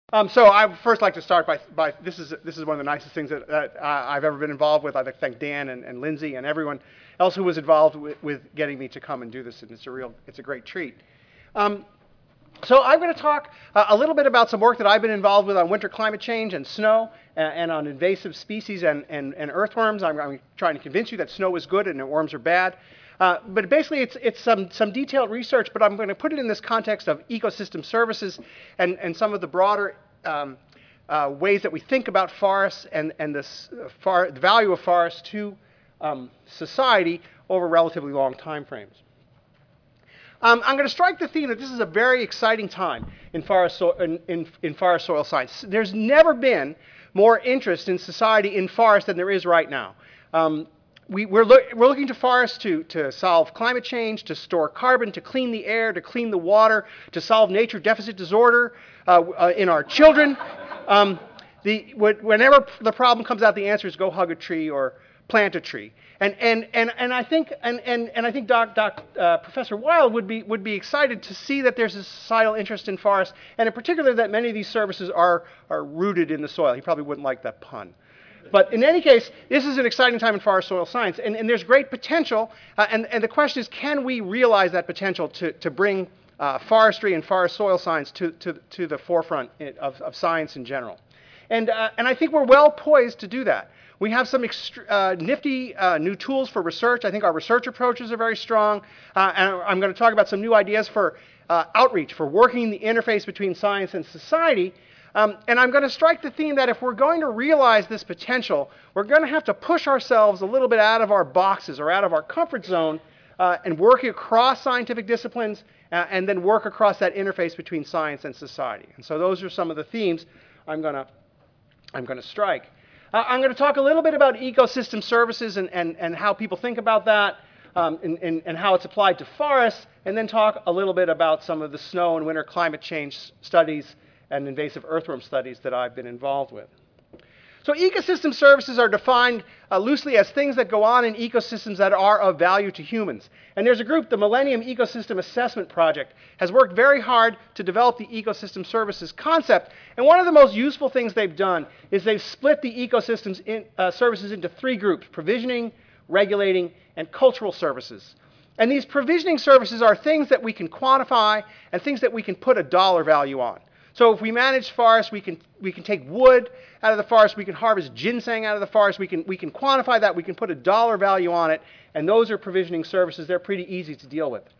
So I would first like to start by this is one of the nicest things that I've ever been involved with. I'd like to thank Dan and Lindsay and everyone else who was involved with getting me to come and do this, and it's a great treat. So I'm going to talk a little bit about some work that I've been involved with on winter climate change and snow, and on invasive species and earthworms. I'm trying to convince you that snow is good and that worms are bad. But basically, it's some detailed research, but I'm going to put it in this context of ecosystem services and some of the broader ways that we think about forests and the value of forests to society over relatively long time frames. I'm going to strike the theme that this is a very exciting time in forest soil science. There's never been more interest in society in forests than there is right now. We're looking to forests to solve climate change, to store carbon, to clean the air, to clean the water, to solve nature deficit disorder in our children. Whenever the problem comes out, the answer is go hug a tree or plant a tree. And I think Professor Wild would be excited to see that there's a societal interest in forests, and in particular that many of these services are rooted in the soil. He probably wouldn't like that pun. But in any case, this is an exciting time in forest soil science, and there's great potential, and the question is, can we realize that potential to bring forestry and forest soil science to the forefront of science in general? And I think we're well poised to do that. We have some nifty new tools for research. I think our research approaches are very strong, and I'm going to talk about some new ideas for outreach, for working the interface between science and society. And I'm going to strike the theme that if we're going to realize this potential, we're going to have to push ourselves a little bit out of our boxes or out of our comfort zone and work across scientific disciplines and then work across that interface between science and society. And so those are some of the themes I'm going to strike. I'm going to talk a little bit about ecosystem services and how people think about that and how it's applied to forests, and then talk a little bit about some of the snow and winter climate change studies and invasive earthworm studies that I've been involved with. So ecosystem services are defined loosely as things that go on in ecosystems that are of value to humans. And there's a group, the Millennium Ecosystem Assessment Project, has worked very hard to develop the ecosystem services concept. And one of the most useful things they've done is they've split the ecosystems services into three groups: provisioning, regulating, and cultural services. And these provisioning services are things that we can quantify and things that we can put a dollar value on. So if we manage forests, we can take wood out of the forest, we can harvest ginseng out of the forest, we can quantify that, we can put a dollar value on it, and those are provisioning services. They're pretty easy to deal with.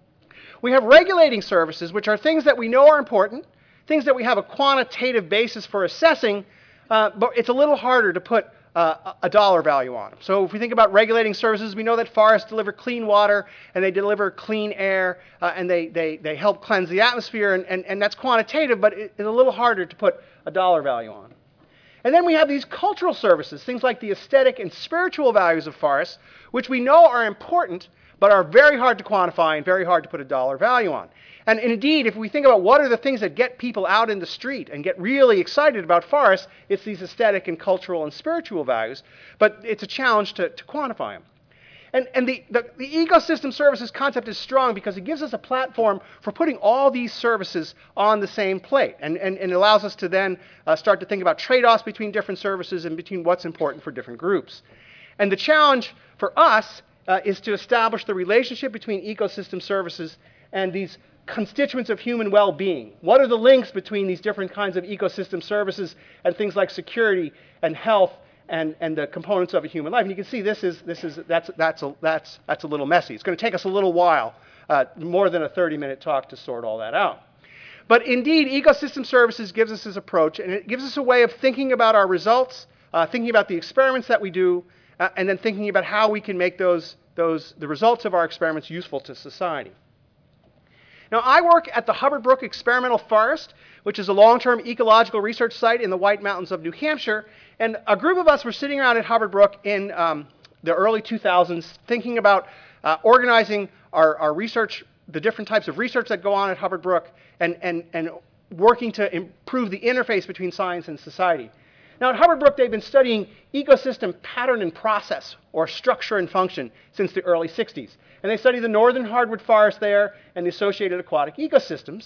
We have regulating services, which are things that we know are important, things that we have a quantitative basis for assessing, but it's a little harder to put a dollar value on them. So if we think about regulating services, we know that forests deliver clean water and they deliver clean air and they help cleanse the atmosphere, and that's quantitative, but it's a little harder to put a dollar value on. And then we have these cultural services, things like the aesthetic and spiritual values of forests, which we know are important, but are very hard to quantify and very hard to put a dollar value on. And indeed, if we think about what are the things that get people out in the street and get really excited about forests, it's these aesthetic and cultural and spiritual values, but it's a challenge to quantify them. And the ecosystem services concept is strong because it gives us a platform for putting all these services on the same plate, and it allows us to then start to think about trade-offs between different services and between what's important for different groups. And the challenge for us is to establish the relationship between ecosystem services and these constituents of human well-being. What are the links between these different kinds of ecosystem services and things like security and health and the components of a human life? And you can see that's a little messy. It's going to take us a little while, more than a 30-minute talk to sort all that out. But indeed, ecosystem services gives us this approach, and it gives us a way of thinking about our results, thinking about the experiments that we do, and then thinking about how we can make the results of our experiments useful to society. Now, I work at the Hubbard Brook Experimental Forest, which is a long-term ecological research site in the White Mountains of New Hampshire. And a group of us were sitting around at Hubbard Brook in the early 2000s thinking about organizing our research, the different types of research that go on at Hubbard Brook, and working to improve the interface between science and society. Now, at Hubbard Brook, they've been studying ecosystem pattern and process, or structure and function, since the early 60s. And they study the northern hardwood forest there and the associated aquatic ecosystems.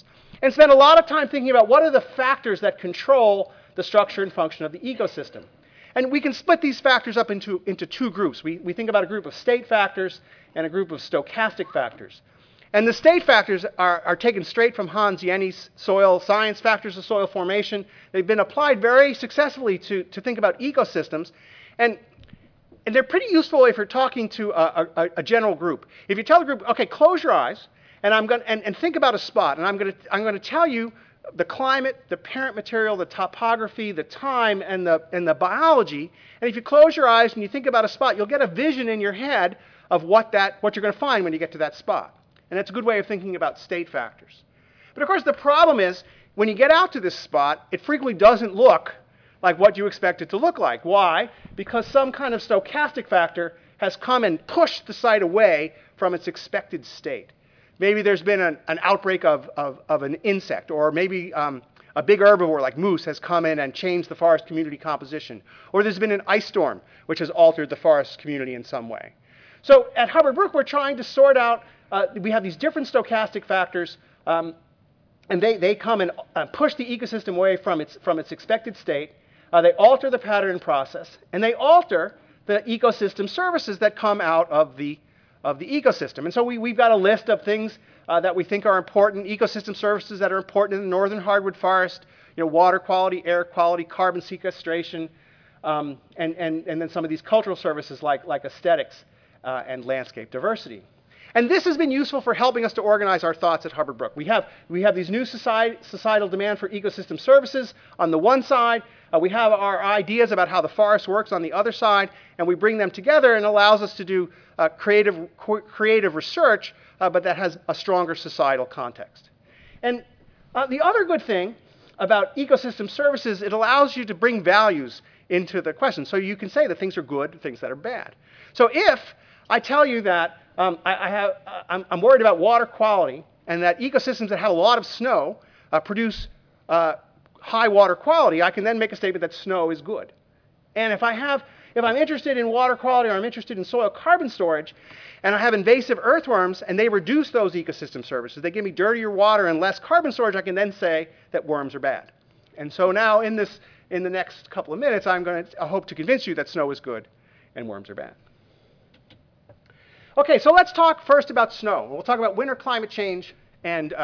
and spend a lot of time thinking about what are the factors that control the structure and function of the ecosystem. And we can split these factors up into two groups. We think about a group of state factors and a group of stochastic factors. And the state factors are taken straight from Hans Jenny's soil science, Factors of Soil Formation. They've been applied very successfully to think about ecosystems. And they're pretty useful if you're talking to a general group. If you tell the group, okay, close your eyes, and think about a spot, and I'm going to tell you the climate, the parent material, the topography, the time, and the biology. And if you close your eyes and you think about a spot, you'll get a vision in your head of what you're going to find when you get to that spot. And that's a good way of thinking about state factors. But of course, the problem is, when you get out to this spot, it frequently doesn't look like what you expect it to look like. Why? Because some kind of stochastic factor has come and pushed the site away from its expected state. Maybe there's been an outbreak of an insect, or maybe a big herbivore like moose has come in and changed the forest community composition. Or there's been an ice storm which has altered the forest community in some way. So at Hubbard Brook, we're trying to sort out, we have these different stochastic factors, and they come and push the ecosystem away from its expected state. They alter the pattern process, and they alter the ecosystem services that come out of the ecosystem. And so we've got a list of things that we think are important, ecosystem services that are important in the northern hardwood forest, water quality, air quality, carbon sequestration, and then some of these cultural services like aesthetics and landscape diversity. And this has been useful for helping us to organize our thoughts at Hubbard Brook. We have these new societal demand for ecosystem services on the one side. We have our ideas about how the forest works on the other side, and we bring them together, and allows us to do creative research, but that has a stronger societal context. And the other good thing about ecosystem services, it allows you to bring values into the question. So you can say that things are good, things that are bad. So if I tell you that I'm worried about water quality, and that ecosystems that have a lot of snow produce high water quality, I can then make a statement that snow is good. And if I'm interested in water quality, or I'm interested in soil carbon storage, and I have invasive earthworms and they reduce those ecosystem services, they give me dirtier water and less carbon storage, I can then say that worms are bad. And so now in the next couple of minutes, I hope to convince you that snow is good and worms are bad. Okay, so let's talk first about snow. We'll talk about winter climate change and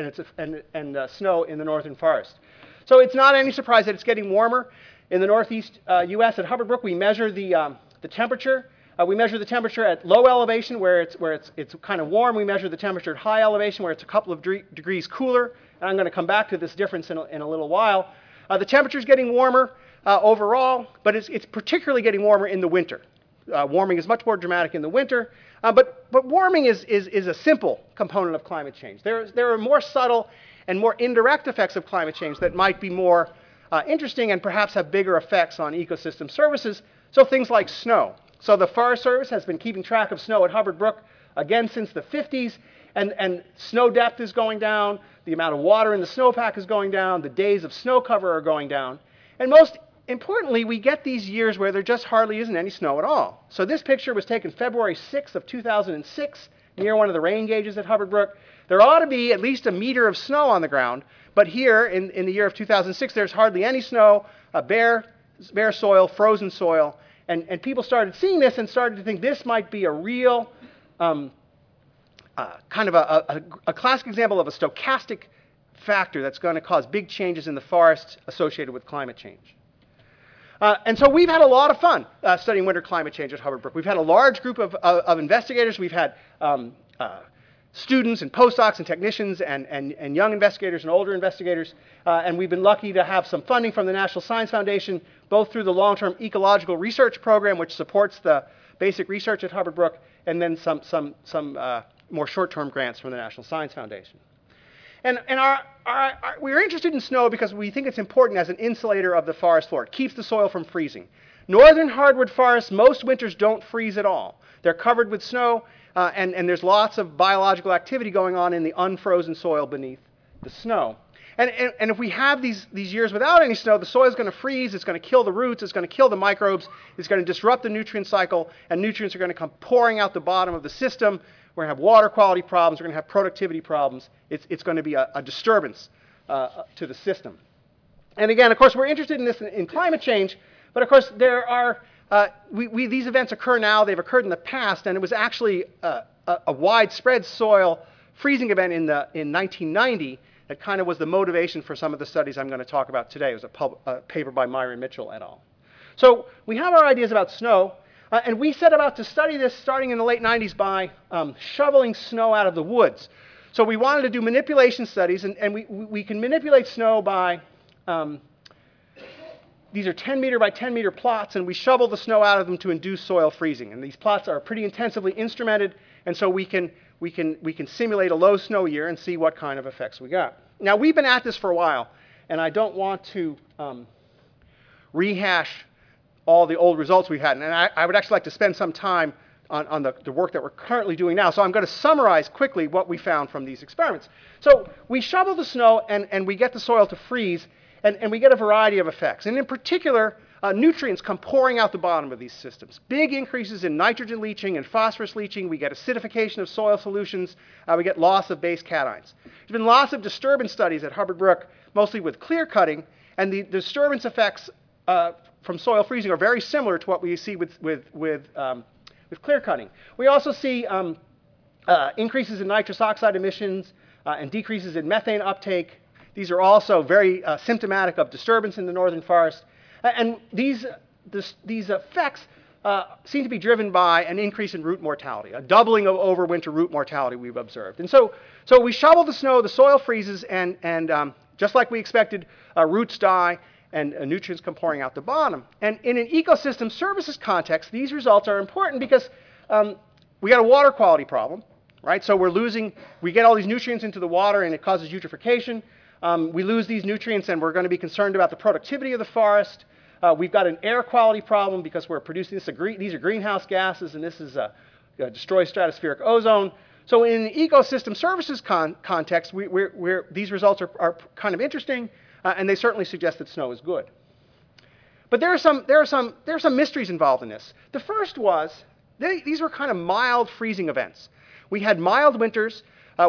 snow in the northern forest. So it's not any surprise that it's getting warmer. In the northeast U.S. at Hubbard Brook, we measure the temperature. We measure the temperature at low elevation, where it's kind of warm. We measure the temperature at high elevation, where it's a couple of degrees cooler. And I'm going to come back to this difference in a little while. The temperature is getting warmer overall, but it's particularly getting warmer in the winter. Warming is much more dramatic in the winter, but warming is a simple component of climate change. There are more subtle and more indirect effects of climate change that might be more interesting and perhaps have bigger effects on ecosystem services. So things like snow. So the Forest Service has been keeping track of snow at Hubbard Brook again since the 50s, and snow depth is going down, the amount of water in the snowpack is going down, the days of snow cover are going down, and most importantly, we get these years where there just hardly isn't any snow at all. So this picture was taken February 6th of 2006 near one of the rain gauges at Hubbard Brook. There ought to be at least a meter of snow on the ground, but here in the year of 2006, there's hardly any snow, bare soil, frozen soil, and people started seeing this and started to think this might be a real kind of a classic example of a stochastic factor that's going to cause big changes in the forest associated with climate change. And so we've had a lot of fun studying winter climate change at Hubbard Brook. We've had a large group of investigators. We've had students and postdocs and technicians and young investigators and older investigators. And we've been lucky to have some funding from the National Science Foundation, both through the long-term ecological research program, which supports the basic research at Hubbard Brook, and then some more short-term grants from the National Science Foundation. And we're interested in snow because we think it's important as an insulator of the forest floor. It keeps the soil from freezing. Northern hardwood forests, most winters don't freeze at all. They're covered with snow, and there's lots of biological activity going on in the unfrozen soil beneath the snow. And if we have these years without any snow, the soil is going to freeze, it's going to kill the roots, it's going to kill the microbes, it's going to disrupt the nutrient cycle, and nutrients are going to come pouring out the bottom of the system. we're going to have water quality problems, we're going to have productivity problems. It's going to be a disturbance to the system. And again, of course, we're interested in this in climate change, but of course there are, these events occur now, they've occurred in the past, and it was actually a widespread soil freezing event in 1990 that kind of was the motivation for some of the studies I'm going to talk about today. It was a paper by Myron Mitchell et al. So we have our ideas about snow, and we set about to study this starting in the late 90s by shoveling snow out of the woods. So we wanted to do manipulation studies, and we can manipulate snow by, these are 10 meter by 10 meter plots, and we shovel the snow out of them to induce soil freezing. And these plots are pretty intensively instrumented, and so we can simulate a low snow year and see what kind of effects we got. Now, we've been at this for a while, and I don't want to rehash all the old results we've had. And I would actually like to spend some time on the work that we're currently doing now. So I'm going to summarize quickly what we found from these experiments. So we shovel the snow, and we get the soil to freeze, and we get a variety of effects. And in particular, nutrients come pouring out the bottom of these systems. Big increases in nitrogen leaching and phosphorus leaching. We get acidification of soil solutions. We get loss of base cations. There's been lots of disturbance studies at Hubbard Brook, mostly with clear cutting, and the disturbance effects from soil freezing are very similar to what we see with clear cutting. We also see increases in nitrous oxide emissions and decreases in methane uptake. These are also very symptomatic of disturbance in the northern forest. And these effects seem to be driven by an increase in root mortality, a doubling of overwinter root mortality we've observed. And so we shovel the snow, the soil freezes, and just like we expected, roots die, and nutrients come pouring out the bottom. And in an ecosystem services context, these results are important because we got a water quality problem, right? So we get all these nutrients into the water, and it causes eutrophication. We lose these nutrients, and we're going to be concerned about the productivity of the forest. We've got an air quality problem because we're producing this. These are greenhouse gases, and this is destroys stratospheric ozone. So in an ecosystem services context, these results are kind of interesting, and they certainly suggest that snow is good. But there are some mysteries involved in this. The first was these were kind of mild freezing events. We had mild winters.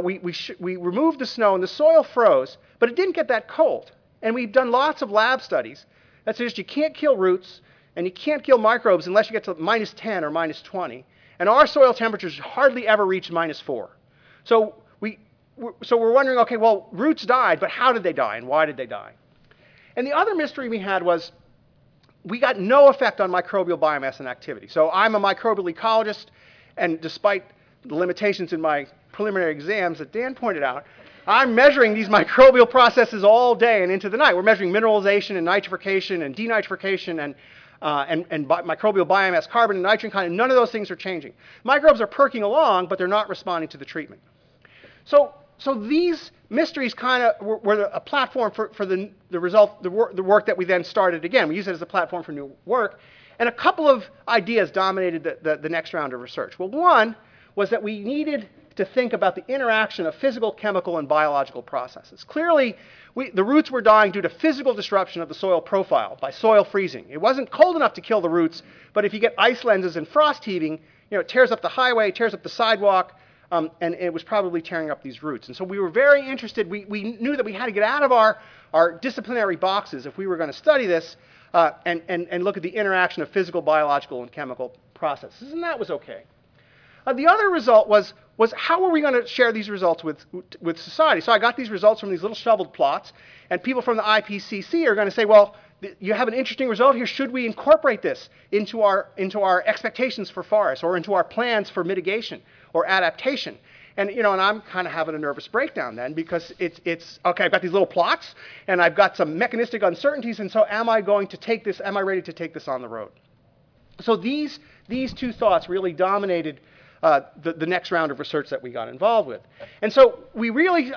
We removed the snow, and the soil froze, but it didn't get that cold. And we've done lots of lab studies that suggest you can't kill roots and you can't kill microbes unless you get to minus 10 or minus 20. And our soil temperatures hardly ever reach minus 4. So we're wondering, okay, well, roots died, but how did they die and why did they die? And the other mystery we had was we got no effect on microbial biomass and activity. So I'm a microbial ecologist, and despite the limitations in my preliminary exams that Dan pointed out, I'm measuring these microbial processes all day and into the night. We're measuring mineralization and nitrification and denitrification and microbial biomass, carbon and nitrogen content. None of those things are changing. Microbes are perking along, but they're not responding to the treatment. So these mysteries kind of were a platform for the work that we then started again. We used it as a platform for new work. And a couple of ideas dominated the next round of research. Well, one was that we needed to think about the interaction of physical, chemical, and biological processes. Clearly, the roots were dying due to physical disruption of the soil profile by soil freezing. It wasn't cold enough to kill the roots, but if you get ice lenses and frost heaving, it tears up the highway, tears up the sidewalk, and it was probably tearing up these roots. And so we were very interested. We knew that we had to get out of our disciplinary boxes if we were going to study this and look at the interaction of physical, biological, and chemical processes, and that was okay. The other result was how were we going to share these results with society? So I got these results from these little shoveled plots, and people from the IPCC are going to say, well, you have an interesting result here. Should we incorporate this into our expectations for forests or into our plans for mitigation or adaptation? And and I'm kind of having a nervous breakdown then because it's okay. I've got these little plots, and I've got some mechanistic uncertainties, and so am I going to take this? Am I ready to take this on the road? So these two thoughts really dominated the next round of research that we got involved with. And so we really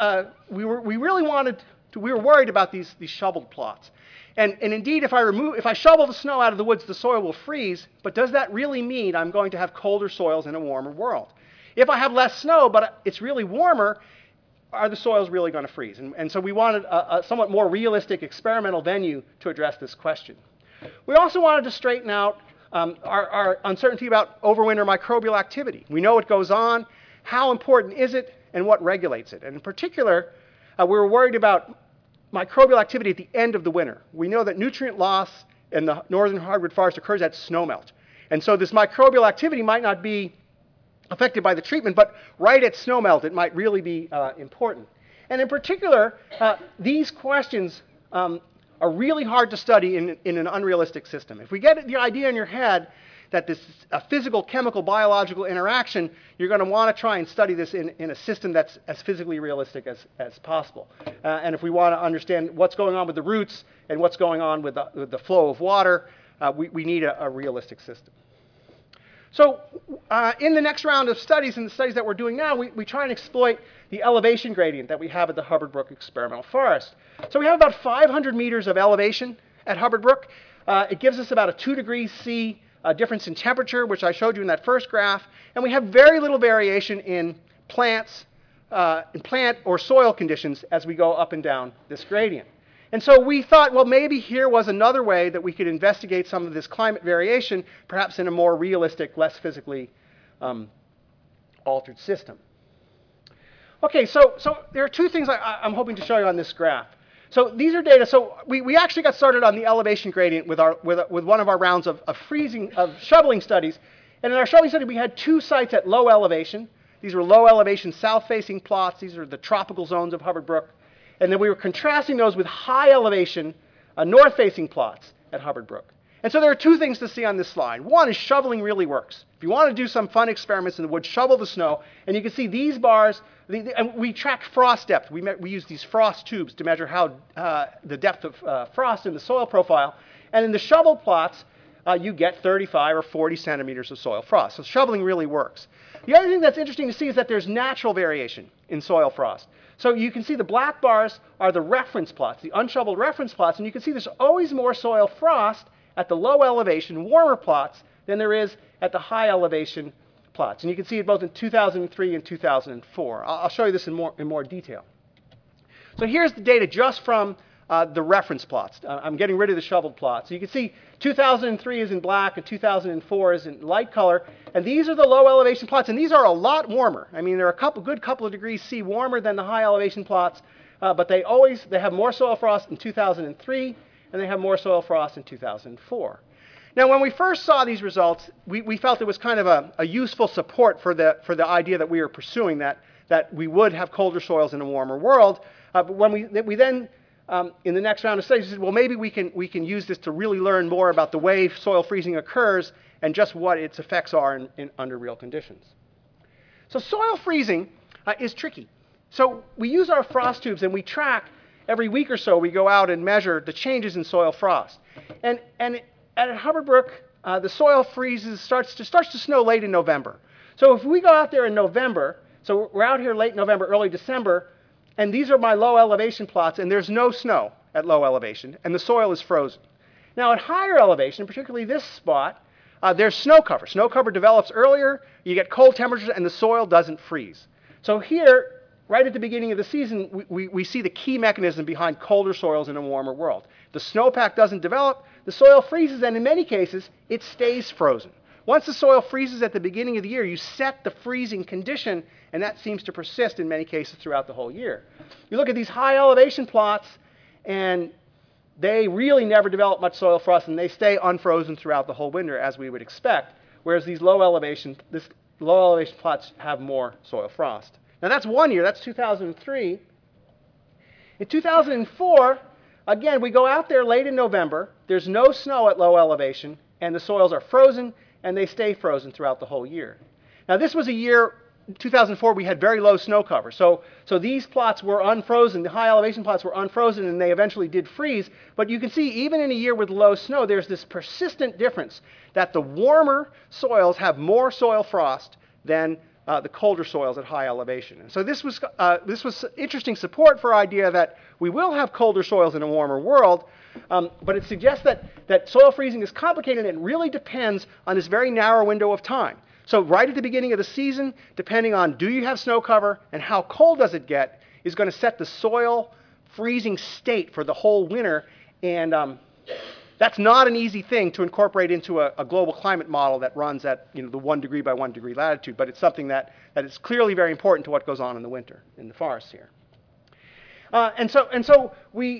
were worried about these shoveled plots. And indeed, if I shovel the snow out of the woods, the soil will freeze, but does that really mean I'm going to have colder soils in a warmer world? If I have less snow, but it's really warmer, are the soils really going to freeze? And so we wanted a somewhat more realistic experimental venue to address this question. We also wanted to straighten out our uncertainty about overwinter microbial activity. We know it goes on. how important is it and what regulates it? And in particular, we were worried about microbial activity at the end of the winter. We know that nutrient loss in the northern hardwood forest occurs at snowmelt. And so this microbial activity might not be affected by the treatment, but right at snowmelt it might really be important. And in particular, these questions are really hard to study in an unrealistic system. If we get the idea in your head that this is a physical, chemical, biological interaction, you're going to want to try and study this in a system that's as physically realistic as possible. And if we want to understand what's going on with the roots and what's going on with the flow of water, we need a realistic system. So in the next round of studies, and the studies that we're doing now, we try and exploit the elevation gradient that we have at the Hubbard Brook Experimental Forest. So we have about 500 meters of elevation at Hubbard Brook. It gives us about a 2 degrees C difference in temperature, which I showed you in that first graph. And we have very little variation in plant or soil conditions as we go up and down this gradient. And so we thought, well, maybe here was another way that we could investigate some of this climate variation, perhaps in a more realistic, less physically altered system. Okay, so there are two things I'm hoping to show you on this graph. So these are data. So we actually got started on the elevation gradient with one of our rounds of shoveling studies. And in our shoveling study, we had 2 sites at low elevation. These were low elevation south-facing plots. These are the tropical zones of Hubbard Brook. And then we were contrasting those with high elevation north-facing plots at Hubbard Brook. And so there are 2 things to see on this slide. One is shoveling really works. If you want to do some fun experiments in the woods, shovel the snow. And you can see these bars, and we track frost depth. We use these frost tubes to measure how the depth of frost in the soil profile. And in the shovel plots, you get 35 or 40 centimeters of soil frost. So shoveling really works. The other thing that's interesting to see is that there's natural variation in soil frost. So you can see the black bars are the reference plots, the unshoveled reference plots, and you can see there's always more soil frost at the low elevation, warmer plots than there is at the high elevation plots. And you can see it both in 2003 and 2004. I'll show you this in more detail. So here's the data just from the reference plots. I'm getting rid of the shoveled plots. So you can see 2003 is in black and 2004 is in light color. And these are the low elevation plots. And these are a lot warmer. I mean, they're a good couple of degrees C warmer than the high elevation plots. But they have more soil frost in 2003 and they have more soil frost in 2004. Now, when we first saw these results, we felt it was kind of a useful support for the idea that we were pursuing, that we would have colder soils in a warmer world. But when we then in the next round of studies, we said, well, maybe we can use this to really learn more about the way soil freezing occurs and just what its effects are under real conditions. So soil freezing is tricky. So we use our frost tubes and we track every week or so. We go out and measure the changes in soil frost. And at Hubbard Brook, the soil freezes starts to snow late in November. So if we go out there in November, so we're out here late November, early December, and these are my low elevation plots, and there's no snow at low elevation, and the soil is frozen. Now at higher elevation, particularly this spot, there's snow cover. Snow cover develops earlier, you get cold temperatures, and the soil doesn't freeze. So here, right at the beginning of the season, we see the key mechanism behind colder soils in a warmer world. The snowpack doesn't develop, the soil freezes, and in many cases, it stays frozen. Once the soil freezes at the beginning of the year, you set the freezing condition, and that seems to persist in many cases throughout the whole year. You look at these high elevation plots, and they really never develop much soil frost, and they stay unfrozen throughout the whole winter, as we would expect, whereas these low elevation plots have more soil frost. Now that's 1 year, that's 2003. In 2004, again, we go out there late in November, there's no snow at low elevation, and the soils are frozen, and they stay frozen throughout the whole year. Now this was a year, 2004, we had very low snow cover. So these plots were unfrozen, the high elevation plots were unfrozen, and they eventually did freeze. But you can see even in a year with low snow, there's this persistent difference that the warmer soils have more soil frost than the colder soils at high elevation. And so this was interesting support for our idea that we will have colder soils in a warmer world, but it suggests that soil freezing is complicated and it really depends on this very narrow window of time. So right at the beginning of the season, depending on do you have snow cover and how cold does it get, is going to set the soil freezing state for the whole winter. And That's not an easy thing to incorporate into a global climate model that runs at the 1 degree by 1 degree latitude, but it's something that is clearly very important to what goes on in the winter in the forests here. So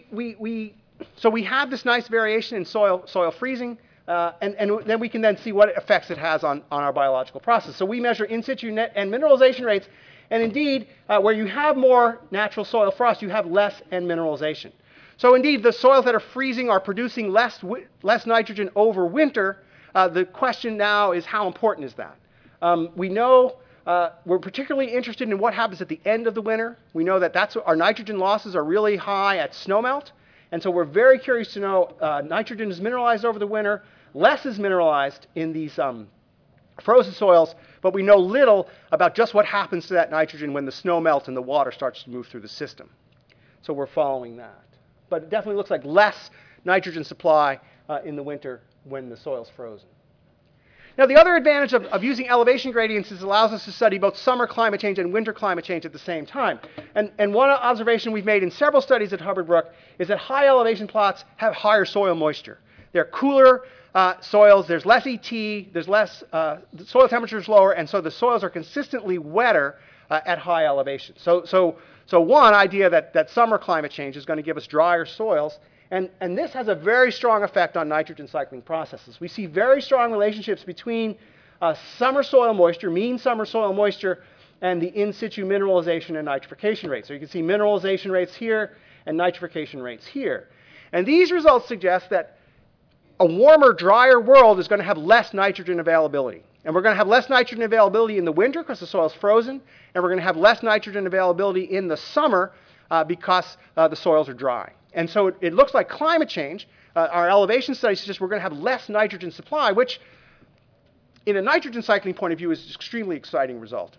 we have this nice variation in soil freezing, and then we can see what effects it has on our biological process. So we measure in situ net and mineralization rates, and indeed, where you have more natural soil frost, you have less N mineralization. So indeed, the soils that are freezing are producing less nitrogen over winter. The question now is, how important is that? We know we're particularly interested in what happens at the end of the winter. We know that our nitrogen losses are really high at snowmelt. And so we're very curious to know nitrogen is mineralized over the winter. Less is mineralized in these frozen soils, but we know little about just what happens to that nitrogen when the snow melts and the water starts to move through the system. So we're following that. But it definitely looks like less nitrogen supply in the winter when the soil's frozen. Now, the other advantage of using elevation gradients is it allows us to study both summer climate change and winter climate change at the same time. And one observation we've made in several studies at Hubbard Brook is that high elevation plots have higher soil moisture. They're cooler soils, there's less ET, there's less, the soil temperature is lower, and so the soils are consistently wetter at high elevation. So one idea that summer climate change is going to give us drier soils, and this has a very strong effect on nitrogen cycling processes. We see very strong relationships between summer soil moisture, mean summer soil moisture, and the in situ mineralization and nitrification rates. So you can see mineralization rates here and nitrification rates here. And these results suggest that a warmer, drier world is going to have less nitrogen availability. And we're going to have less nitrogen availability in the winter because the soil is frozen, and we're going to have less nitrogen availability in the summer because the soils are dry. And so it looks like climate change, our elevation studies suggest we're going to have less nitrogen supply, which in a nitrogen cycling point of view is an extremely exciting result.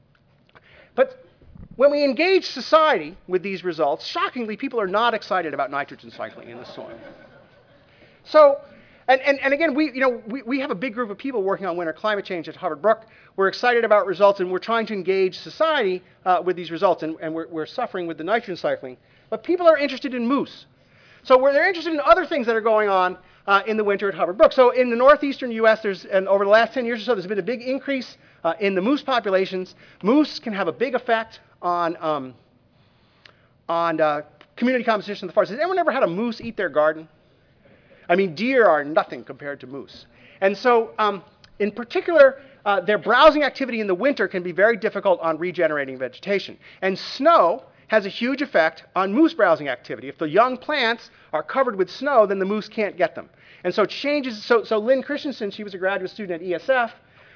But when we engage society with these results, shockingly, people are not excited about nitrogen cycling in the soil. So, and again, we have a big group of people working on winter climate change at Hubbard Brook. We're excited about results, and we're trying to engage society with these results, and we're suffering with the nitrogen cycling. But people are interested in moose. So they're interested in other things that are going on in the winter at Hubbard Brook. So in the northeastern U.S., and over the last 10 years or so, there's been a big increase in the moose populations. Moose can have a big effect on community composition in the forest. Has anyone ever had a moose eat their garden? I mean, deer are nothing compared to moose. And so, in particular, their browsing activity in the winter can be very difficult on regenerating vegetation. And snow has a huge effect on moose browsing activity. If the young plants are covered with snow, then the moose can't get them. And so so Lynn Christensen, she was a graduate student at ESF,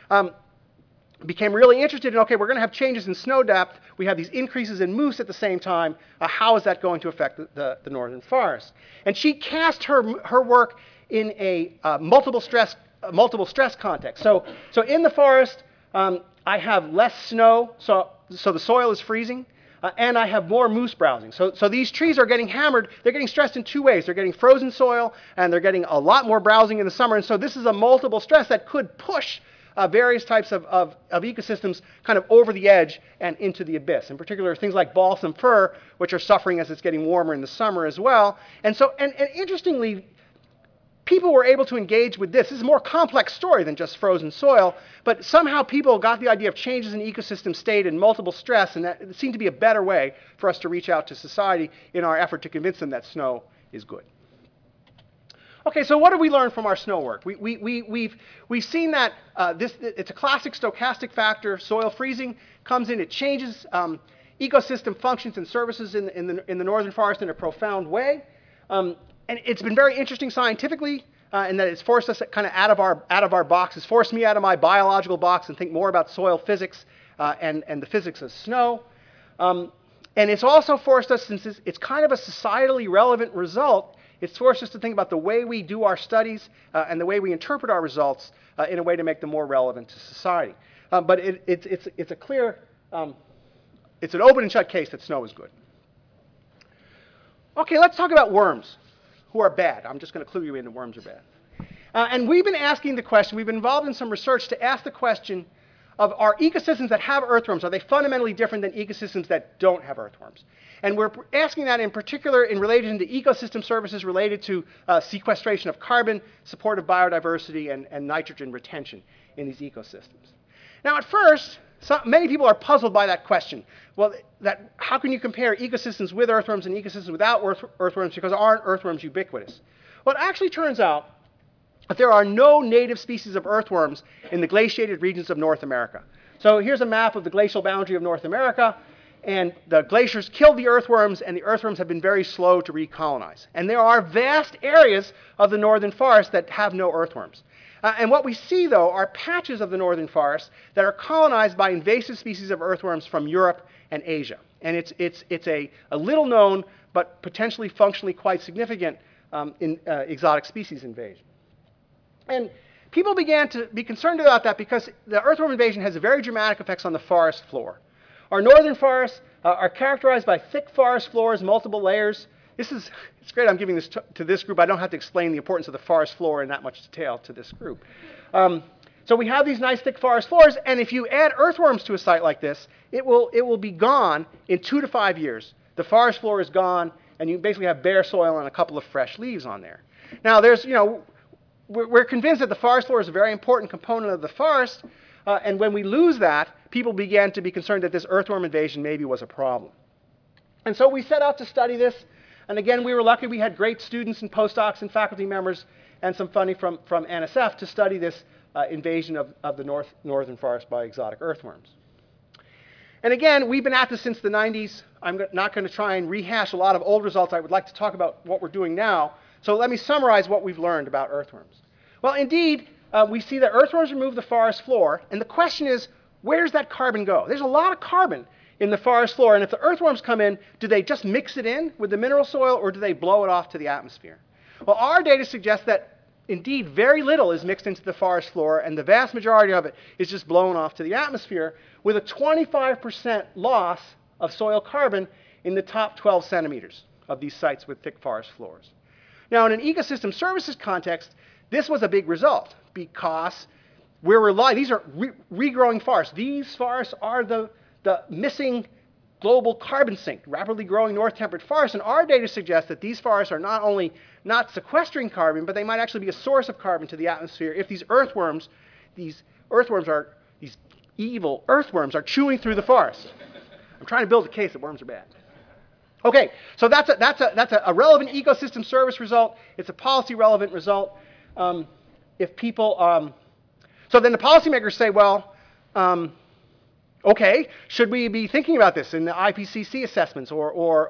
became really interested in, okay, we're going to have changes in snow depth. We have these increases in moose at the same time. How is that going to affect the northern forest? And she cast her work in a multiple stress context. So in the forest, I have less snow, so the soil is freezing, and I have more moose browsing. So these trees are getting hammered. They're getting stressed in two ways. They're getting frozen soil, and they're getting a lot more browsing in the summer. And so this is a multiple stress that could push various types of ecosystems kind of over the edge and into the abyss. In particular, things like balsam fir, which are suffering as it's getting warmer in the summer as well. And so, and interestingly, people were able to engage with this. This is a more complex story than just frozen soil, but somehow people got the idea of changes in ecosystem state and multiple stress, and that seemed to be a better way for us to reach out to society in our effort to convince them that snow is good. Okay, so what have we learned from our snow work? We've seen that it's a classic stochastic factor. Soil freezing comes in, it changes ecosystem functions and services in the northern forest in a profound way. And it's been very interesting scientifically in that it's forced us kind of out of our box. It's forced me out of my biological box and think more about soil physics and the physics of snow. And it's also forced us, since it's kind of a societally relevant result, it's forced us to think about the way we do our studies and the way we interpret our results in a way to make them more relevant to society. But it's a clear, it's an open and shut case that snow is good. Okay, let's talk about worms, who are bad. I'm just going to clue you in that worms are bad. And we've been asking the question, we've been involved in some research to ask the question, of our ecosystems that have earthworms, are they fundamentally different than ecosystems that don't have earthworms? And we're asking that in particular in relation to ecosystem services related to sequestration of carbon, support of biodiversity, and nitrogen retention in these ecosystems. Now, at first, many people are puzzled by that question. Well, how can you compare ecosystems with earthworms and ecosystems without earthworms, because aren't earthworms ubiquitous? Well, it actually turns out that there are no native species of earthworms in the glaciated regions of North America. So here's a map of the glacial boundary of North America, and the glaciers killed the earthworms, and the earthworms have been very slow to recolonize. And there are vast areas of the northern forest that have no earthworms. And what we see, though, are patches of the northern forest that are colonized by invasive species of earthworms from Europe and Asia. And it's a little known, but potentially functionally quite significant exotic species invasion. And people began to be concerned about that because the earthworm invasion has very dramatic effects on the forest floor. Our northern forests are characterized by thick forest floors, multiple layers. It's great I'm giving this to this group. I don't have to explain the importance of the forest floor in that much detail to this group. So we have these nice thick forest floors, and if you add earthworms to a site like this, it will be gone in 2 to 5 years. The forest floor is gone, and you basically have bare soil and a couple of fresh leaves on there. Now, we're convinced that the forest floor is a very important component of the forest, and when we lose that, people began to be concerned that this earthworm invasion maybe was a problem. And so we set out to study this, and again, we were lucky. We had great students and postdocs and faculty members and some funding from NSF to study this invasion of the northern forest by exotic earthworms. And again, we've been at this since the 90s. I'm not going to try and rehash a lot of old results. I would like to talk about what we're doing now. So let me summarize what we've learned about earthworms. Well, indeed, we see that earthworms remove the forest floor, and the question is, where does that carbon go? There's a lot of carbon in the forest floor, and if the earthworms come in, do they just mix it in with the mineral soil, or do they blow it off to the atmosphere? Well, our data suggests that, indeed, very little is mixed into the forest floor, and the vast majority of it is just blown off to the atmosphere, with a 25% loss of soil carbon in the top 12 centimeters of these sites with thick forest floors. Now, in an ecosystem services context, this was a big result because these are regrowing forests. These forests are the missing global carbon sink, rapidly growing north temperate forests, and our data suggests that these forests are not only not sequestering carbon, but they might actually be a source of carbon to the atmosphere if these evil earthworms are chewing through the forest. I'm trying to build a case that worms are bad. Okay, so that's a relevant ecosystem service result. It's a policy relevant result. So then the policymakers say, well, okay, should we be thinking about this in the IPCC assessments or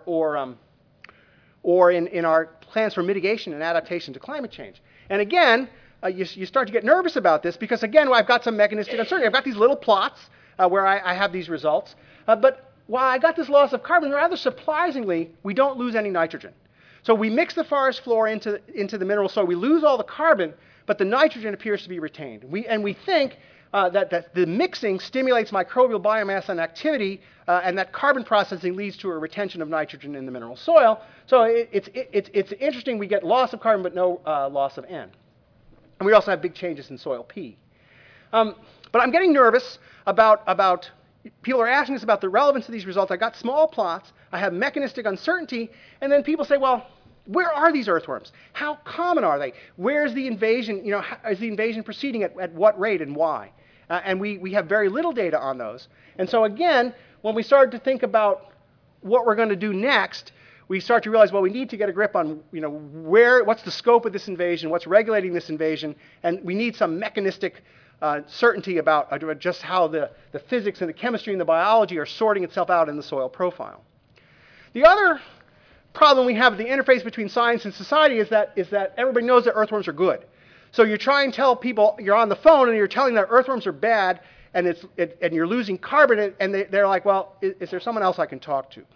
in our plans for mitigation and adaptation to climate change? And again, you start to get nervous about this because, again, I've got some mechanistic uncertainty. I've got these little plots where I have these results. But while I got this loss of carbon, rather surprisingly, we don't lose any nitrogen. So we mix the forest floor into the mineral soil. We lose all the carbon, but the nitrogen appears to be retained. We think that the mixing stimulates microbial biomass and activity, and that carbon processing leads to a retention of nitrogen in the mineral soil. So it's interesting. We get loss of carbon, but no loss of N. And we also have big changes in soil P. But I'm getting nervous about people are asking us about the relevance of these results. I got small plots. I have mechanistic uncertainty. And then people say, well, where are these earthworms? How common are they? Where is the invasion? Is the invasion proceeding at what rate and why? And we have very little data on those. And so again, when we started to think about what we're going to do next, we start to realize, well, we need to get a grip on, what's the scope of this invasion, what's regulating this invasion, and we need some mechanistic certainty about just how the physics and the chemistry and the biology are sorting itself out in the soil profile. The other problem we have at the interface between science and society is that everybody knows that earthworms are good. So you try and tell people, you're on the phone and you're telling them that earthworms are bad and you're losing carbon, and they're like, well, is there someone else I can talk to?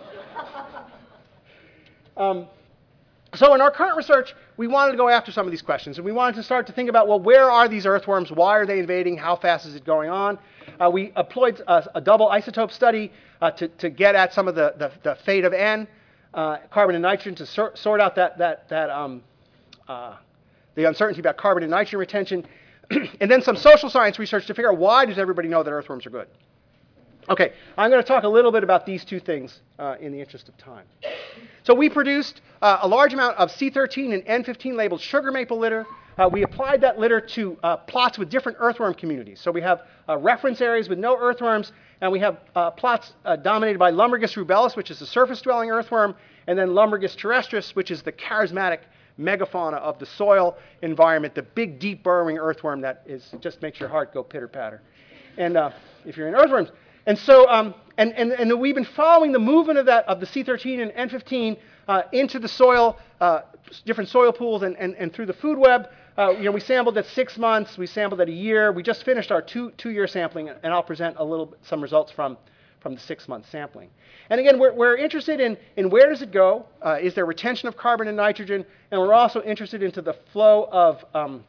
So in our current research, we wanted to go after some of these questions, and we wanted to start to think about, well, where are these earthworms? Why are they invading? How fast is it going on? We employed a double isotope study to get at some of the fate of N, carbon and nitrogen, to sort out the uncertainty about carbon and nitrogen retention. and then some social science research to figure out why does everybody know that earthworms are good. Okay, I'm going to talk a little bit about these two things in the interest of time. So we produced a large amount of C13 and N15 labeled sugar maple litter. We applied that litter to plots with different earthworm communities. So we have reference areas with no earthworms, and we have plots dominated by Lumbrigus rubellus, which is a surface-dwelling earthworm, and then Lumbrigus terrestris, which is the charismatic megafauna of the soil environment, the big, deep burrowing earthworm that just makes your heart go pitter-patter. And if you're in earthworms. And so, and we've been following the movement of the C13 and N15 into the soil, different soil pools, and through the food web. We sampled at 6 months. We sampled at a year. We just finished our two-year sampling, and I'll present some results from the 6-month sampling. And again, we're interested in where does it go? Is there retention of carbon and nitrogen? And we're also interested into the flow of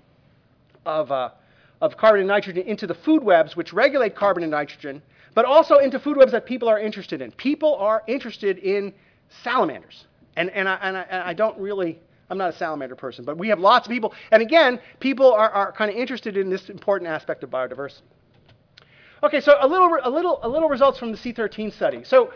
carbon and nitrogen into the food webs, which regulate carbon and nitrogen, but also into food webs that people are interested in. People are interested in salamanders. And I don't really, I'm not a salamander person, but we have lots of people. And again, people are kind of interested in this important aspect of biodiversity. Okay, so a little results from the C13 study. So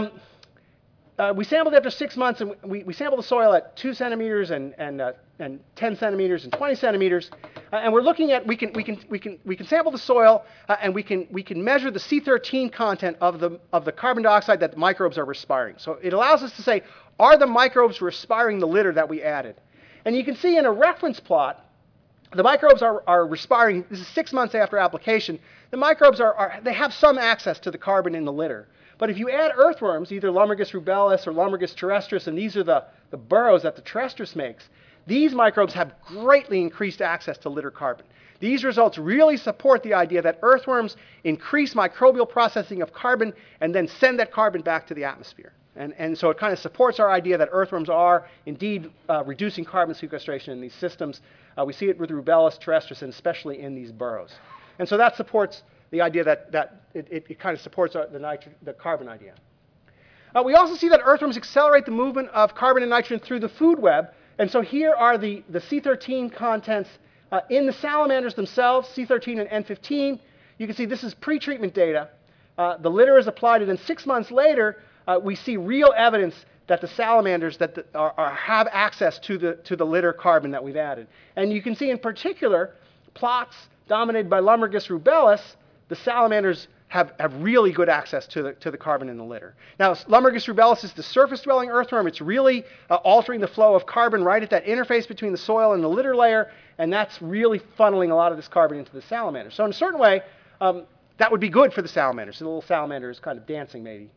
we sampled after 6 months, and we sampled the soil at 2 centimeters and 10 centimeters and 20 centimeters, and we're looking at we can sample the soil and we can measure the C13 content of the carbon dioxide that the microbes are respiring. So it allows us to say, are the microbes respiring the litter that we added? And you can see in a reference plot, the microbes are respiring. This is 6 months after application. The microbes they have some access to the carbon in the litter. But if you add earthworms, either Lumbrigus rubellus or Lumbrigus terrestris, and these are the burrows that the terrestris makes, these microbes have greatly increased access to litter carbon. These results really support the idea that earthworms increase microbial processing of carbon and then send that carbon back to the atmosphere. And so it kind of supports our idea that earthworms are indeed reducing carbon sequestration in these systems. We see it with rubellus terrestris, and especially in these burrows. And so that supports the idea that it kind of supports the carbon idea. We also see that earthworms accelerate the movement of carbon and nitrogen through the food web. And so here are the C13 contents in the salamanders themselves, C13 and N15. You can see this is pre-treatment data. The litter is applied, and then 6 months later, we see real evidence that the salamanders have access to the litter carbon that we've added. And you can see in particular, plots dominated by Lumbrigus rubellus, the salamanders have really good access to the carbon in the litter. Now, Lumbrigus rubellus is the surface-dwelling earthworm. It's really altering the flow of carbon right at that interface between the soil and the litter layer, and that's really funneling a lot of this carbon into the salamanders. So in a certain way, that would be good for the salamanders. The little salamander is kind of dancing, maybe.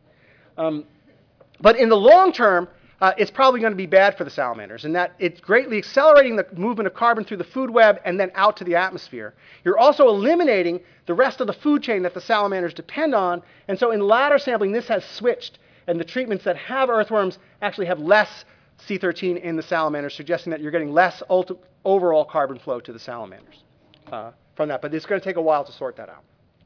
But in the long term, it's probably going to be bad for the salamanders, in that it's greatly accelerating the movement of carbon through the food web and then out to the atmosphere. You're also eliminating the rest of the food chain that the salamanders depend on, and so in latter sampling, this has switched, and the treatments that have earthworms actually have less C13 in the salamanders, suggesting that you're getting less overall carbon flow to the salamanders from that, but it's going to take a while to sort that out.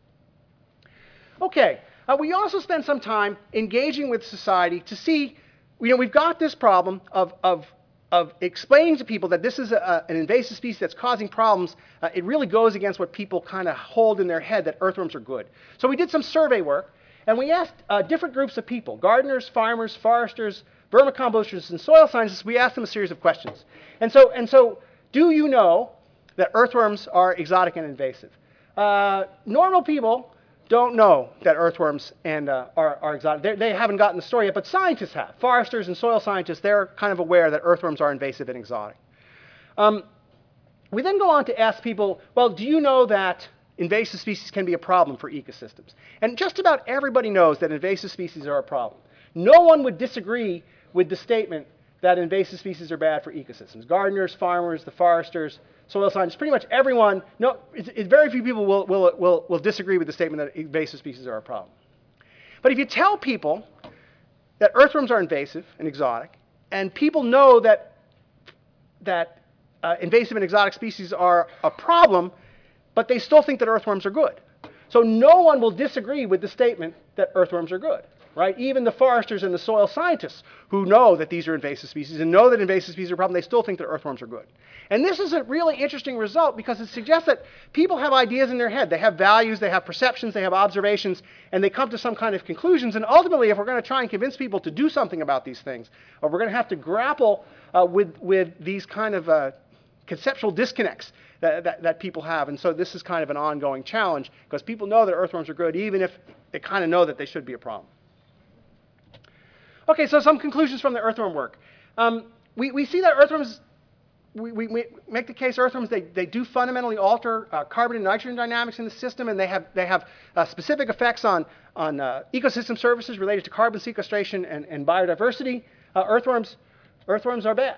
Okay, we also spent some time engaging with society to see, we've got this problem of explaining to people that this is an invasive species that's causing problems. It really goes against what people kind of hold in their head, that earthworms are good. So we did some survey work, and we asked different groups of people, gardeners, farmers, foresters, vermicomposters, and soil scientists. We asked them a series of questions. And so do you know that earthworms are exotic and invasive? Normal people don't know that earthworms are exotic. They haven't gotten the story yet, but scientists have. Foresters and soil scientists, they're kind of aware that earthworms are invasive and exotic. We then go on to ask people, well, do you know that invasive species can be a problem for ecosystems? And just about everybody knows that invasive species are a problem. No one would disagree with the statement that invasive species are bad for ecosystems. Gardeners, farmers, the foresters, soil scientists, pretty much everyone, very few people will disagree with the statement that invasive species are a problem. But if you tell people that earthworms are invasive and exotic, and people know that invasive and exotic species are a problem, but they still think that earthworms are good. So no one will disagree with the statement that earthworms are good. right? Even the foresters and the soil scientists who know that these are invasive species and know that invasive species are a problem, they still think that earthworms are good. And this is a really interesting result because it suggests that people have ideas in their head. They have values, they have perceptions, they have observations, and they come to some kind of conclusions. And ultimately, if we're going to try and convince people to do something about these things, or we're going to have to grapple with these kind of conceptual disconnects that people have. And so this is kind of an ongoing challenge because people know that earthworms are good even if they kind of know that they should be a problem. Okay, so some conclusions from the earthworm work. We see that earthworms, we make the case earthworms, they do fundamentally alter carbon and nitrogen dynamics in the system, and they have specific effects on ecosystem services related to carbon sequestration and biodiversity. Earthworms are bad.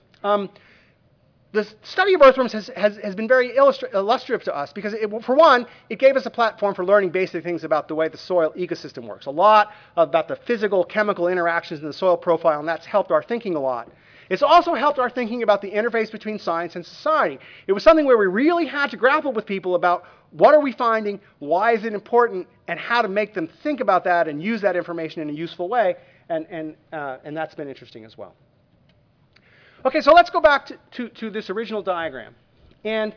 The study of earthworms has been very illustrative to us because, for one, it gave us a platform for learning basic things about the way the soil ecosystem works, a lot about the physical, chemical interactions in the soil profile, and that's helped our thinking a lot. It's also helped our thinking about the interface between science and society. It was something where we really had to grapple with people about what are we finding, why is it important, and how to make them think about that and use that information in a useful way, and that's been interesting as well. Okay, so let's go back to this original diagram. And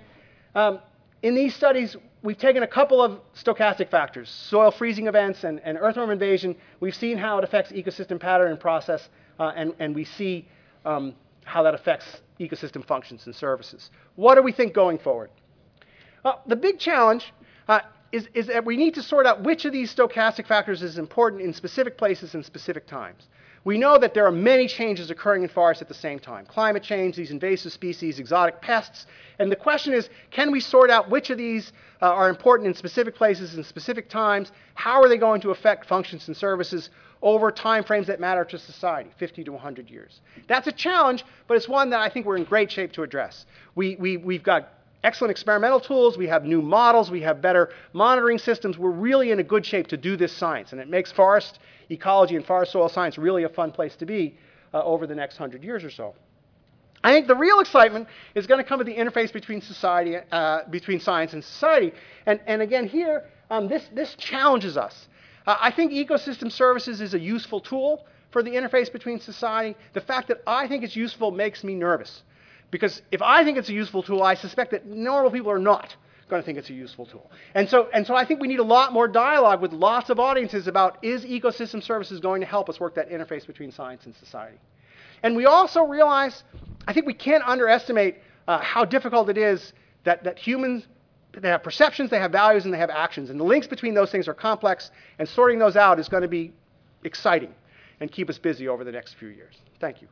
in these studies, we've taken a couple of stochastic factors, soil freezing events and earthworm invasion. We've seen how it affects ecosystem pattern and process, and we see how that affects ecosystem functions and services. What do we think going forward? Well, the big challenge is that we need to sort out which of these stochastic factors is important in specific places and specific times. We know that there are many changes occurring in forests at the same time. Climate change, these invasive species, exotic pests. And the question is, can we sort out which of these are important in specific places and specific times? How are they going to affect functions and services over time frames that matter to society, 50 to 100 years? That's a challenge, but it's one that I think we're in great shape to address. We've got excellent experimental tools, we have new models, we have better monitoring systems. We're really in a good shape to do this science, and it makes forest ecology and forest soil science really a fun place to be over the next 100 years or so. I think the real excitement is going to come at the interface between society, between science and society. And again, here, this challenges us. I think ecosystem services is a useful tool for the interface between society. The fact that I think it's useful makes me nervous. Because if I think it's a useful tool, I suspect that normal people are not going to think it's a useful tool. And so I think we need a lot more dialogue with lots of audiences about, is ecosystem services going to help us work that interface between science and society? And we also realize, I think we can't underestimate how difficult it is that humans, they have perceptions, they have values, and they have actions. And the links between those things are complex, and sorting those out is going to be exciting and keep us busy over the next few years. Thank you.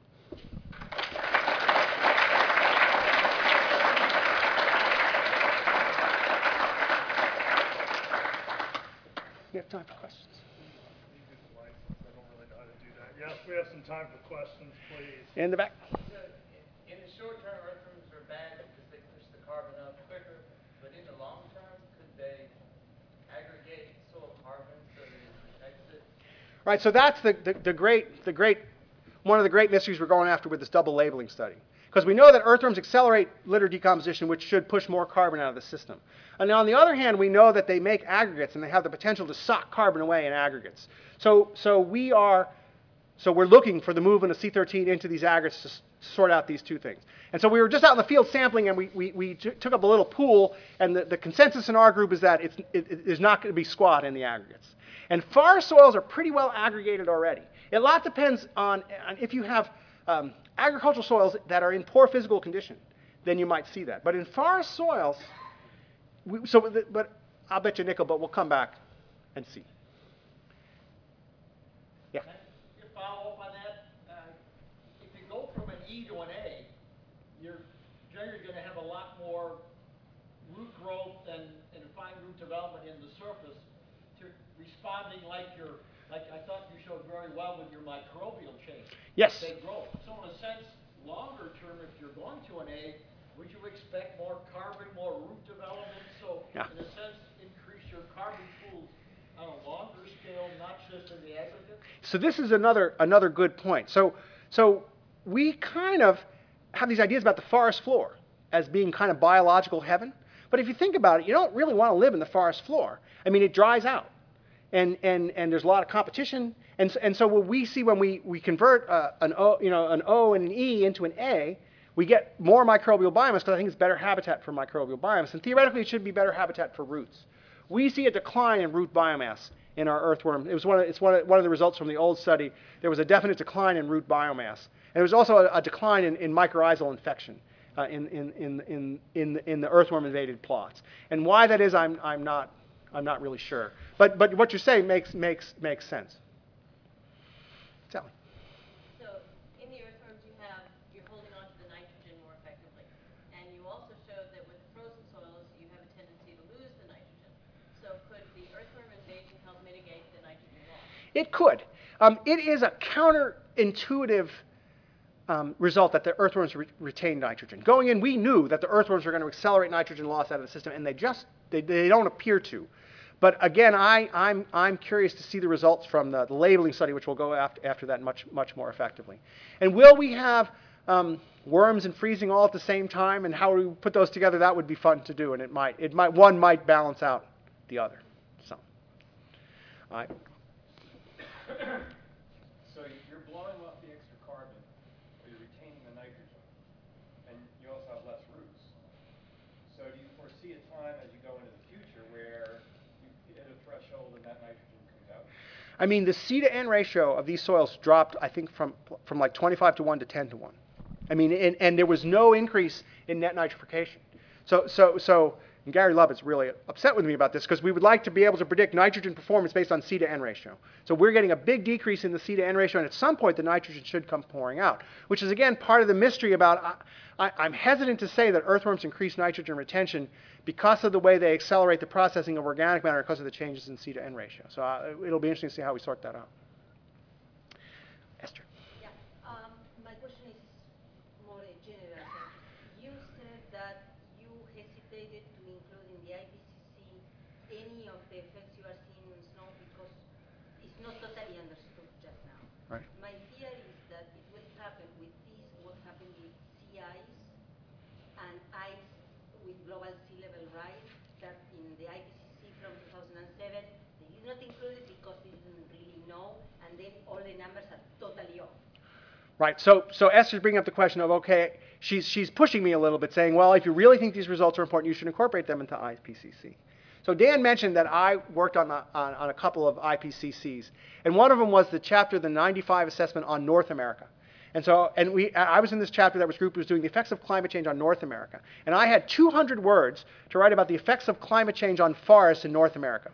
We have time for questions. I don't really know how to do that. Yes, we have some time for questions, please. In the back. So in the short term, earthworms are bad because they push the carbon up quicker, but in the long term, could they aggregate soil carbon so that it protects it? Right, so that's one of the great mysteries we're going after with this double labeling study. Because we know that earthworms accelerate litter decomposition, which should push more carbon out of the system. And on the other hand, we know that they make aggregates, and they have the potential to suck carbon away in aggregates. So we're looking for the movement of C13 into these aggregates to sort out these two things. And so we were just out in the field sampling, and we took up a little pool, and the consensus in our group is that there's not going to be squat in the aggregates. And forest soils are pretty well aggregated already. A lot depends on if you have agricultural soils that are in poor physical condition, then you might see that. But in forest soils, but I'll bet you a nickel, but we'll come back and see. Yeah? To follow up on that, if you go from an E to an A, you're generally going to have a lot more root growth and fine root development in the surface to responding like I thought you showed very well with your microbial chain. Yes. They grow. So in a sense, longer term, if you're going to an A, would you expect more carbon, more root development? So Yeah. in a sense, increase your carbon pools on a longer scale, not just in the aggregate? So this is another good point. So we kind of have these ideas about the forest floor as being kind of biological heaven. But if you think about it, you don't really want to live in the forest floor. I mean, it dries out. and there's a lot of competition. And so what we see when we convert an O and an E into an A, we get more microbial biomass because I think it's better habitat for microbial biomass. And theoretically, it should be better habitat for roots. We see a decline in root biomass in our earthworm. It's one of the results from the old study. There was a definite decline in root biomass. And there was also a decline in mycorrhizal infection in the earthworm invaded plots. And why that is, I'm not really sure. But what you're saying makes sense. Sally. So in the earthworms you're holding on to the nitrogen more effectively. And you also showed that with frozen soils you have a tendency to lose the nitrogen. So could the earthworm invasion help mitigate the nitrogen loss? It could. It is a counterintuitive result that the earthworms retain nitrogen. Going in, we knew that the earthworms were going to accelerate nitrogen loss out of the system, and they don't appear to. But again, I'm curious to see the results from the labeling study, which will go after that much more effectively. And will we have worms and freezing all at the same time? And how we put those together? That would be fun to do, and one might balance out the other. So, all right. So you're blowing off the extra carbon, but you're retaining the nitrogen, and you also have less roots. So do you foresee a time as you go into the future where you hit a threshold and that nitrogen comes out? I mean, the C to N ratio of these soils dropped, I think, from like 25 to 1 to 10 to 1. I mean, and there was no increase in net nitrification. So and Gary Lovett's really upset with me about this because we would like to be able to predict nitrogen performance based on C to N ratio. So we're getting a big decrease in the C to N ratio, and at some point the nitrogen should come pouring out, which is, again, part of the mystery about, I'm hesitant to say that earthworms increase nitrogen retention because of the way they accelerate the processing of organic matter because of the changes in C to N ratio. So it'll be interesting to see how we sort that out. Esther. Yeah, my question is more general. You said that you hesitated to include in the IPCC any of the effects you are seeing on snow because it's not totally understood just now. Right. My fear is that it will happen with this, what happened with sea ice and ice with global sea level rise, that in the IPCC from 2007, they did not include it because they didn't really know, and then all the numbers are totally off. Right. So Esther's bringing up the question of, okay, she's pushing me a little bit, saying, well, if you really think these results are important, you should incorporate them into IPCC. So Dan mentioned that I worked on a couple of IPCCs, and one of them was the chapter, the 95 assessment on North America. And I was in this chapter that was group was doing the effects of climate change on North America, and I had 200 words to write about the effects of climate change on forests in North America.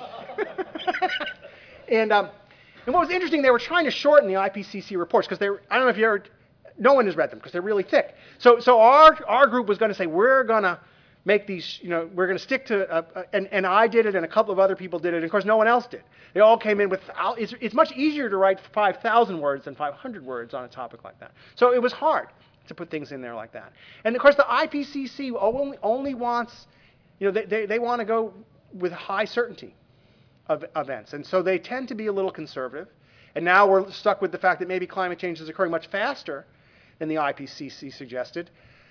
And what was interesting, they were trying to shorten the IPCC reports because I don't know if you ever, no one has read them because they're really thick. So our group was going to say, we're going to make these, we're going to stick to, and I did it and a couple of other people did it, and of course no one else did. They all came in with, it's much easier to write 5,000 words than 500 words on a topic like that. So it was hard to put things in there like that. And of course the IPCC only wants, they want to go with high certainty of events. And so they tend to be a little conservative. And now we're stuck with the fact that maybe climate change is occurring much faster than the IPCC suggested.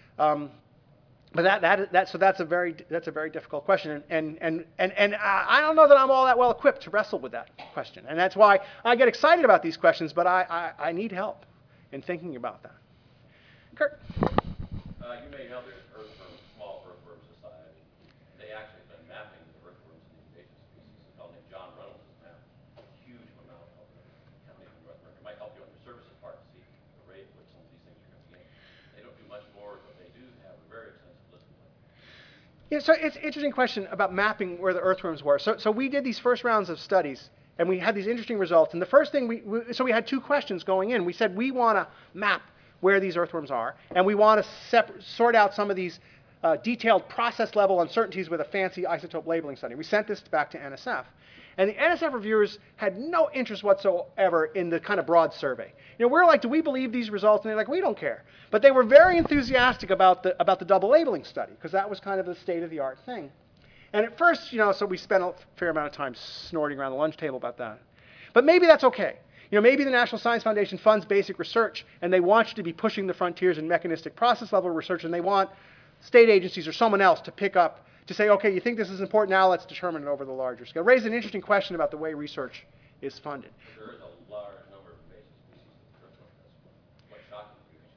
But that's a very difficult question, and I don't know that I'm all that well equipped to wrestle with that question, and that's why I get excited about these questions, but I need help in thinking about that. Kurt. You may know there's earthworm, small earthworm society. They actually have been mapping the earthworms and the invasive species. A fellow named John Reynolds has mapped a huge amount of them. It might help you on your services part to see the rate at which some of these things are coming in. They don't do much more, but they do have a very extensive list of them. Yeah, so it's an interesting question about mapping where the earthworms were. So we did these first rounds of studies, and we had these interesting results. And the first thing we had two questions going in. We said we want to map where these earthworms are, and we want to sort out some of these detailed process level uncertainties with a fancy isotope labeling study. We sent this back to NSF. And the NSF reviewers had no interest whatsoever in the kind of broad survey. We're like, do we believe these results? And they're like, we don't care. But they were very enthusiastic about the double labeling study, because that was kind of the state-of-the-art thing. And at first, so we spent a fair amount of time snorting around the lunch table about that. But maybe that's okay. Maybe the National Science Foundation funds basic research, and they want you to be pushing the frontiers in mechanistic process level research, and they want state agencies or someone else to pick up to say, okay, you think this is important, now let's determine it over the larger scale. Raised an interesting question about the way research is funded. There is a large number of invasive species in the earthworm. That's what's shocking to you.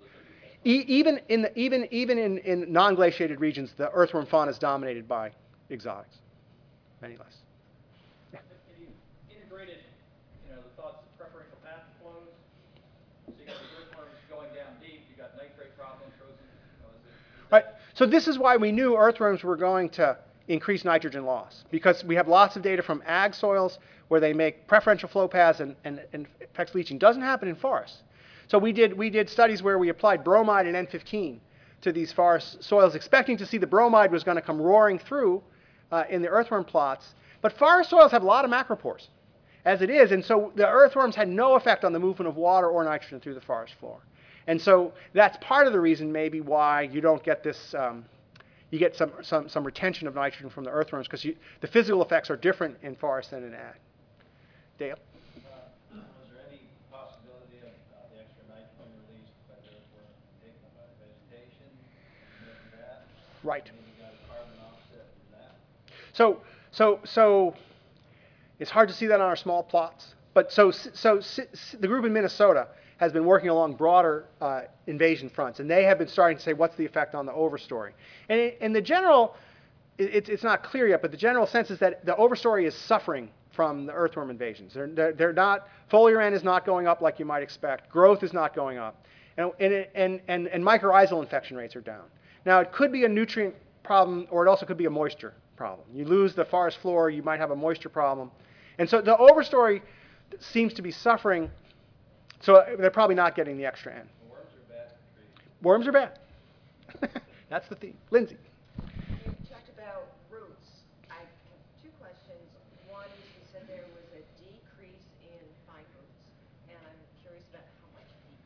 Even in non-glaciated regions, the earthworm fauna is dominated by exotics, many less. Have you integrated, the thoughts of preferential path flows? So you got the earthworms going down deep, you got nitrate problems, Right. So this is why we knew earthworms were going to increase nitrogen loss, because we have lots of data from ag soils where they make preferential flow paths and affects leaching. Doesn't happen in forests. So we did studies where we applied bromide and N15 to these forest soils, expecting to see the bromide was going to come roaring through in the earthworm plots. But forest soils have a lot of macropores, as it is, and so the earthworms had no effect on the movement of water or nitrogen through the forest floor. And so that's part of the reason maybe why you don't get this, you get some retention of nitrogen from the earthworms, because the physical effects are different in forest than in ag. Dale? Was there any possibility of the extra nitrogen released by the earthworm taken by vegetation? That? Right. And then you got a carbon offset from that? So it's hard to see that on our small plots. But the group in Minnesota has been working along broader invasion fronts, and they have been starting to say, what's the effect on the overstory? And in the general, it's not clear yet, but the general sense is that the overstory is suffering from the earthworm invasions. They're not, foliar N is not going up like you might expect. Growth is not going up. And mycorrhizal infection rates are down. Now, it could be a nutrient problem, or it also could be a moisture problem. You lose the forest floor, you might have a moisture problem. And so the overstory seems to be suffering, so they're probably not getting the extra N. Worms are bad for trees. Worms are bad. That's the theme. Lindsay. You talked about roots. I have two questions. One is you said there was a decrease in fine roots, and I'm curious about how much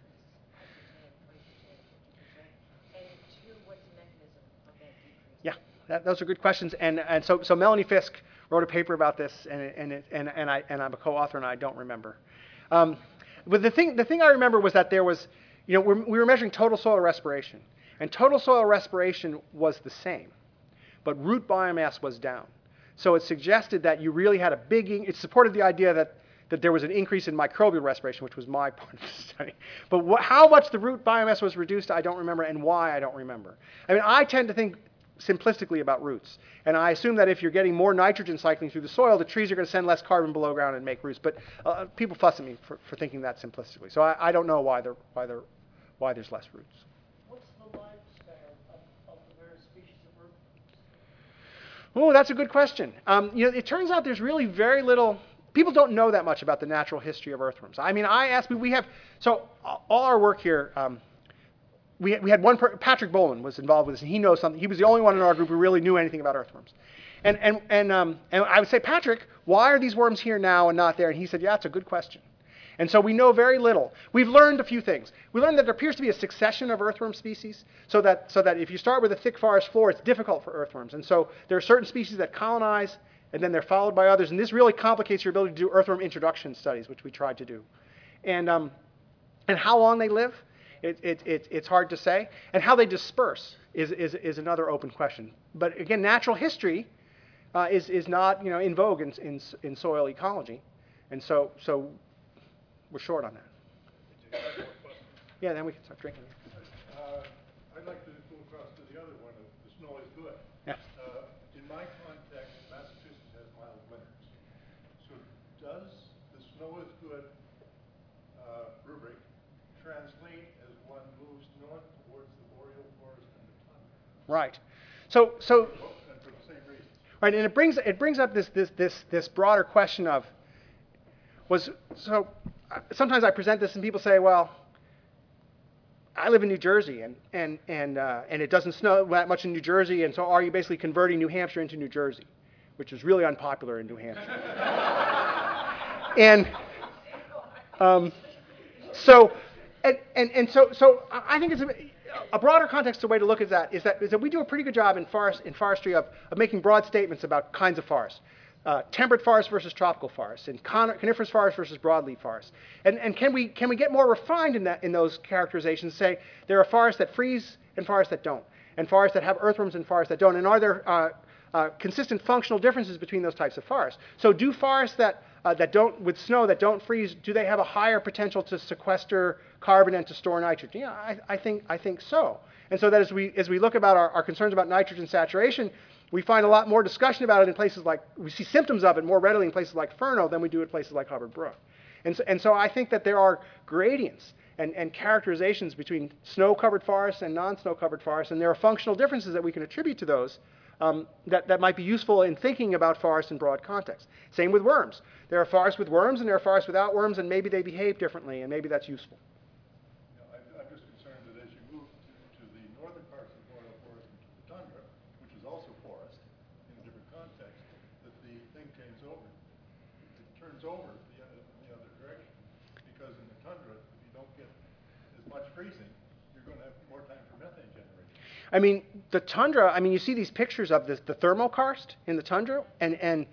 decrease, 5%, 20%, 50%. And two, what's the mechanism of that decrease? Yeah, those are good questions. And so Melanie Fisk wrote a paper about this, and I'm a co-author, and I don't remember. But the thing I remember was that there was, we were measuring total soil respiration, and total soil respiration was the same, but root biomass was down. So it suggested that you really had it supported the idea that there was an increase in microbial respiration, which was my part of the study. But how much the root biomass was reduced, I don't remember, and why, I don't remember. I mean, I tend to think simplistically about roots, and I assume that if you're getting more nitrogen cycling through the soil, the trees are going to send less carbon below ground and make roots. But people fuss at me for thinking that simplistically. So I don't know why there's less roots. What's the lifespan of the various species of earthworms? Oh, that's a good question. It turns out there's really very little. People don't know that much about the natural history of earthworms. I mean, so all our work here. We had one, Patrick Boland was involved with this, and he knows something. He was the only one in our group who really knew anything about earthworms. And I would say, Patrick, why are these worms here now and not there? And he said, yeah, it's a good question. And so we know very little. We've learned a few things. We learned that there appears to be a succession of earthworm species, so that if you start with a thick forest floor, it's difficult for earthworms. And so there are certain species that colonize, and then they're followed by others. And this really complicates your ability to do earthworm introduction studies, which we tried to do. And how long they live? It's hard to say. And how they disperse is another open question. But again, natural history is not in vogue in soil ecology. And so we're short on that. Yeah, then we can start drinking. I'd like to go across to the other one, the snow is good. Yeah. In my context, Massachusetts has mild winters. So does the snow is good rubric translate as one moves north towards the boreal forest and the tundra? Right. So And for the same reason. right, and it brings up this broader question of sometimes I present this and people say, well, I live in New Jersey and it doesn't snow that much in New Jersey, and so are you basically converting New Hampshire into New Jersey, which is really unpopular in New Hampshire. So I think it's a broader context. The way to look at that is that we do a pretty good job in forestry of making broad statements about kinds of forests. Temperate forest versus tropical forests, and coniferous forest versus broadleaf forests. And can we get more refined in those characterizations? Say there are forests that freeze and forests that don't. and forests that have earthworms and forests that don't? And are there consistent functional differences between those types of forests? So do forests that don't, with snow, that don't freeze, do they have a higher potential to sequester carbon and to store nitrogen? Yeah, I think so. And so that as we look about our concerns about nitrogen saturation, we find a lot more discussion about it in places like, we see symptoms of it more readily in places like Furneaux than we do at places like Hubbard Brook. And so I think that there are gradients and characterizations between snow-covered forests and non-snow-covered forests, and there are functional differences that we can attribute to those that might be useful in thinking about forests in broad context. Same with worms. There are forests with worms and there are forests without worms, and maybe they behave differently, and maybe that's useful. I'm just concerned that as you move to the northern parts of the boreal forest and to the tundra, which is also forest in a different context, that the thing turns over. It turns over the other direction, because in the tundra, if you don't get as much freezing, you're going to have more time for methane generation. I mean, the tundra, I mean, you see these pictures of the thermokarst in the tundra, and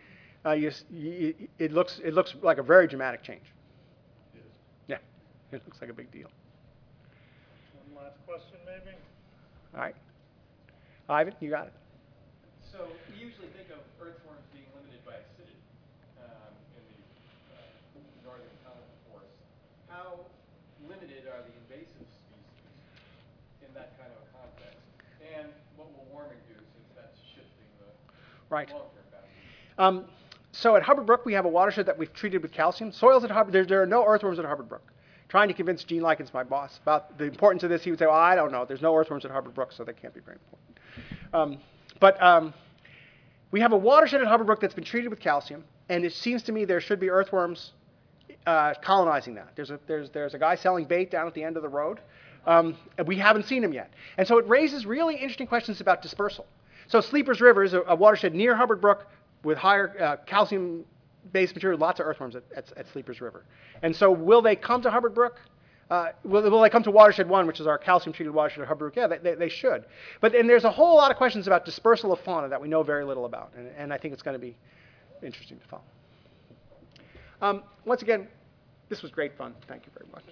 it looks like a very dramatic change. It is. Yeah, it looks like a big deal. One last question, maybe? All right. Ivan, you got it. So we usually think of earthworms being limited by acidity in the northern continental forests. How limited are the invasive species in that kind of a context? And what will warming do, since that's shifting the long-term boundaries? So at Hubbard Brook, we have a watershed that we've treated with calcium. Soils at Hubbard, there are no earthworms at Hubbard Brook. Trying to convince Gene Likens, my boss, about the importance of this, he would say, well, I don't know. There's no earthworms at Hubbard Brook, so they can't be very important. But we have a watershed at Hubbard Brook that's been treated with calcium, and it seems to me there should be earthworms colonizing that. There's a guy selling bait down at the end of the road. And we haven't seen him yet. And so it raises really interesting questions about dispersal. So Sleepers River is a watershed near Hubbard Brook with higher calcium-based material, lots of earthworms at Sleepers River. And so will they come to Hubbard Brook? Will they come to Watershed 1, which is our calcium-treated watershed at Hubbard Brook? Yeah, they should. But then there's a whole lot of questions about dispersal of fauna that we know very little about. And I think it's going to be interesting to follow. Once again, this was great fun. Thank you very much.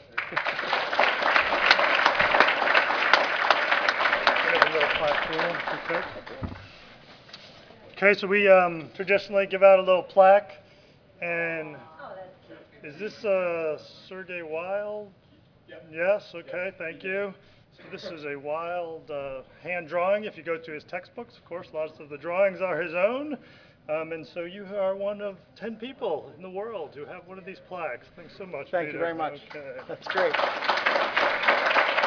Okay, so we traditionally give out a little plaque, and is this Sergey Wild? Yep. Yes, okay, thank you. So this is a Wild hand drawing. If you go to his textbooks, of course, lots of the drawings are his own. And so you are one of 10 people in the world who have one of these plaques. Thanks so much, Thank Peter. you very much. Okay. That's great.